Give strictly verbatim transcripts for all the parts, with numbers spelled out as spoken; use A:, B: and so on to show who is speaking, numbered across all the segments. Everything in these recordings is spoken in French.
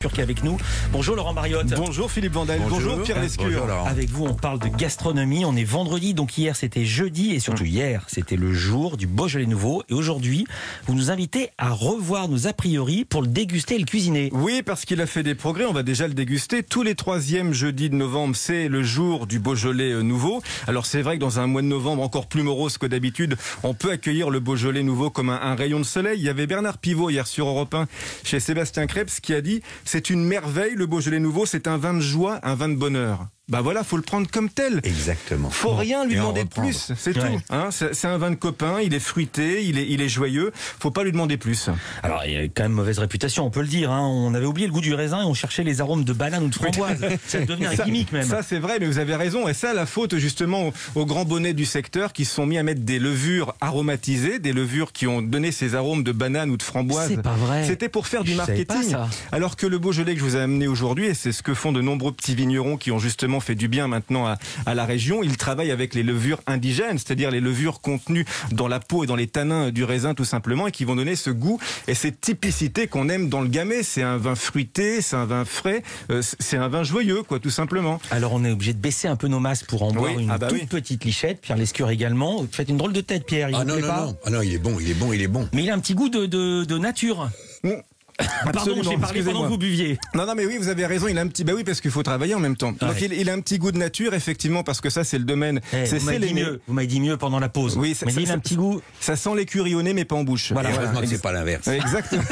A: Qui est avec nous. Bonjour Laurent Mariotte.
B: Bonjour Philippe Vandel. Bonjour, Bonjour Pierre Lescure.
A: Avec vous, on parle de gastronomie. On est vendredi, donc hier c'était jeudi et surtout hier c'était le jour du Beaujolais nouveau. Et aujourd'hui, vous nous invitez à revoir nos a priori pour le déguster et le cuisiner.
B: Oui, parce qu'il a fait des progrès. On va déjà le déguster. Tous les troisièmes jeudis de novembre, c'est le jour du Beaujolais nouveau. Alors c'est vrai que dans un mois de novembre encore plus morose que d'habitude, on peut accueillir le Beaujolais nouveau comme un, un rayon de soleil. Il y avait Bernard Pivot hier sur Europe un chez Sébastien Krebs qui a dit: c'est une merveille, le Beaujolais nouveau, c'est un vin de joie, un vin de bonheur. Bah voilà, faut le prendre comme tel.
C: Exactement.
B: Faut rien lui
C: Et
B: demander de plus, c'est
A: ouais.
B: tout. Hein, c'est, c'est un vin de copain, il est fruité, il est, il est joyeux. Faut pas lui demander plus.
A: Alors il y a quand même mauvaise réputation, on peut le dire. Hein. On avait oublié le goût du raisin et on cherchait les arômes de banane ou de framboise. Ça devenait un gimmick même.
B: Ça c'est vrai, mais vous avez raison. Et ça, la faute justement aux, aux grands bonnets du secteur qui se sont mis à mettre des levures aromatisées, des levures qui ont donné ces arômes de banane ou de framboise.
A: C'est pas vrai.
B: C'était pour faire du
A: je
B: marketing. Alors que le Beaujolais que je vous ai amené aujourd'hui, et c'est ce que font de nombreux petits vignerons qui ont justement fait du bien maintenant à, à la région, ils travaillent avec les levures indigènes, c'est-à-dire les levures contenues dans la peau et dans les tanins du raisin tout simplement, et qui vont donner ce goût et cette typicité qu'on aime dans le gamay. C'est un vin fruité, c'est un vin frais, euh, c'est un vin joyeux, quoi, tout simplement.
A: Alors on est obligé de baisser un peu nos masses pour en boire
B: oui.
A: une
B: ah bah
A: toute
B: oui.
A: petite lichette. Pierre Lescure également. Vous faites une drôle de tête, Pierre. Il
C: ah
A: vous
C: non,
A: plaît
C: non,
A: pas
C: non. Ah non, il est bon, il est bon, il est bon.
A: Mais il a un petit goût de, de, de nature.
B: Mmh.
A: Pardon, j'ai parlé pendant que vous buviez.
B: Non, non, mais oui, vous avez raison. Il a un petit, bah oui, parce qu'il faut travailler en même temps.
A: Ouais.
B: Donc il, il a un petit goût de nature, effectivement, parce que ça, c'est le domaine.
A: Eh,
B: c'est
A: vous m'avez dit mieux. Vous m'avez dit mieux pendant la pause.
B: Oui, ça,
A: mais
B: ça,
A: il a un petit goût.
B: Ça sent l'écurie au nez, mais pas en bouche.
A: Voilà.
C: Et heureusement
B: voilà.
C: que c'est pas l'inverse.
B: Exactement.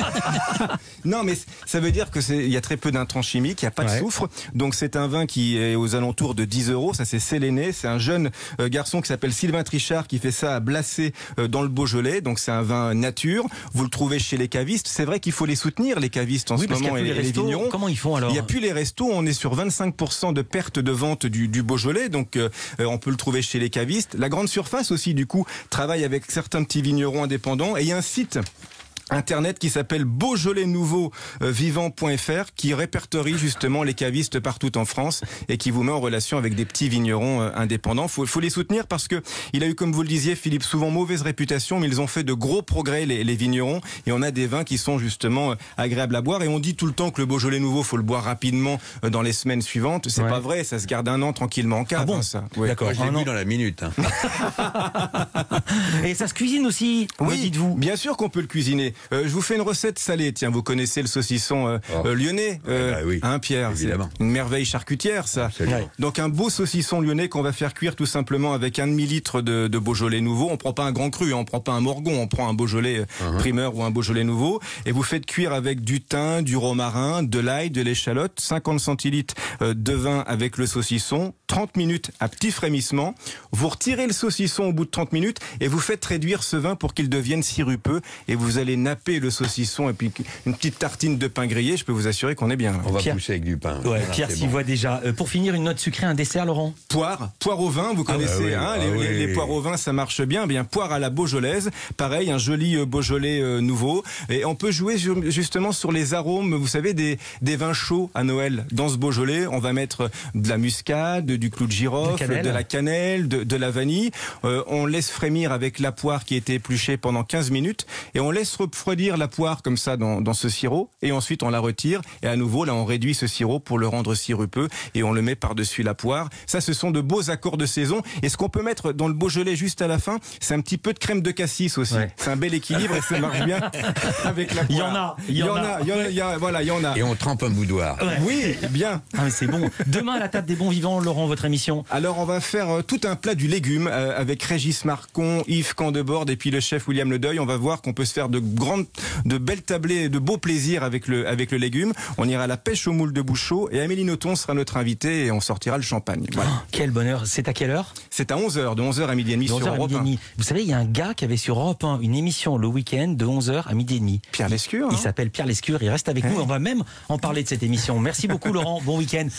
B: Non, mais ça veut dire que c'est, il y a très peu d'intrants chimiques, il n'y a pas
A: ouais.
B: de soufre. Donc c'est un vin qui est aux alentours de dix euros. Ça, c'est Séléné. C'est un jeune euh, garçon qui s'appelle Sylvain Trichard qui fait ça à Blacé euh, dans le Beaujolais. Donc c'est un vin nature. Vous le trouvez chez les cavistes. C'est vrai qu'il faut les soutenir, les cavistes en
A: oui,
B: ce
A: parce
B: moment.
A: qu'il y a plus les restos. Comment ils font alors?
B: Il n'y a plus les restos, on est sur vingt-cinq pour cent de perte de vente du, du Beaujolais, donc euh, on peut le trouver chez les cavistes. La grande surface aussi, du coup, travaille avec certains petits vignerons indépendants, et il y a un site Internet qui s'appelle beaujolais nouveau vivant point f r qui répertorie justement les cavistes partout en France et qui vous met en relation avec des petits vignerons indépendants. Faut, faut les soutenir parce que il a eu, comme vous le disiez, Philippe, souvent mauvaise réputation, mais ils ont fait de gros progrès, les, les vignerons, et on a des vins qui sont justement agréables à boire. Et on dit tout le temps que le Beaujolais nouveau, faut le boire rapidement dans les semaines suivantes. C'est
A: ouais.
B: pas vrai, ça se garde un an tranquillement en cave.
A: Ah bon
B: hein, ça. Ouais.
A: D'accord.
C: Moi, je l'ai
A: ah,
C: vu dans la minute. Hein.
A: Et ça se cuisine aussi,
B: oui,
A: me dites-vous.
B: Bien sûr qu'on peut le cuisiner. Euh, je vous fais une recette salée. Tiens, vous connaissez le saucisson euh,
C: oh.
B: euh, lyonnais, euh,
C: bah oui,
B: hein, Pierre.
C: évidemment.
B: C'est une merveille charcutière, ça.
C: Absolument.
B: Donc un beau saucisson lyonnais qu'on va faire cuire tout simplement avec un demi-litre de, de Beaujolais nouveau. On prend pas un grand cru, hein, on prend pas un Morgon, on prend un Beaujolais uh-huh. primeur ou un Beaujolais nouveau. Et vous faites cuire avec du thym, du romarin, de l'ail, de l'échalote, cinquante centilitres de vin avec le saucisson, trente minutes à petit frémissement. Vous retirez le saucisson au bout de trente minutes et vous faites réduire ce vin pour qu'il devienne sirupeux, et vous allez napper le saucisson et puis une petite tartine de pain grillé. Je peux vous assurer qu'on est bien.
C: On va
A: Pierre,
C: pousser avec du pain.
A: Ouais,
C: voilà,
A: Pierre s'y
C: bon.
A: voit déjà. Euh, pour finir, une note sucrée, un dessert, Laurent?
B: Poire, poire au vin, vous connaissez,
C: ah oui,
B: hein,
C: ah
B: les,
C: oui.
B: les, les poires au vin, ça marche bien. Bien, poire à la beaujolaise, pareil, un joli euh, Beaujolais euh, nouveau. Et on peut jouer justement sur les arômes, vous savez, des, des vins chauds à Noël. Dans ce Beaujolais, on va mettre de la muscade, du clou de girofle, de, de la cannelle, de, de la vanille. Euh, on laisse frémir avec la poire qui a été épluchée pendant quinze minutes, et on laisse refroidir la poire comme ça dans, dans ce sirop, et ensuite on la retire, et à nouveau là on réduit ce sirop pour le rendre sirupeux, et on le met par-dessus la poire. Ça, ce sont de beaux accords de saison. Et ce qu'on peut mettre dans le Beaujolais juste à la fin, c'est un petit peu de crème de cassis aussi. Ouais. C'est un bel équilibre et ça marche bien avec la poire.
A: Il y en a,
B: il y en a, il y en a, il y a voilà, il y en a.
C: Et on trempe un boudoir.
B: Ouais. Oui, bien.
A: Ah, mais c'est bon. Demain à la table des bons vivants, Laurent, votre émission.
B: Alors on va faire euh, tout un plat du légume euh, avec Régis Marcon, Yves Candeborde et puis le chef William Ledeuil. On va voir qu'on peut se faire de grandes, de belles tablées, de beaux plaisirs avec le avec le légume. On ira à la pêche au moule de Bouchot et Amélie Nothomb sera notre invitée et on sortira le champagne. Voilà.
A: Oh, quel bonheur. C'est à quelle heure?
B: C'est à onze heures, de onze heures à midi et demi sur Europe un.
A: Vous savez, il y a un gars qui avait sur Europe un une émission le week-end de onze heures à midi et demi.
B: Pierre Lescure.
A: Il
B: hein
A: s'appelle Pierre Lescure, il reste avec hein nous. On va même en parler de cette émission. Merci beaucoup Laurent, bon week-end.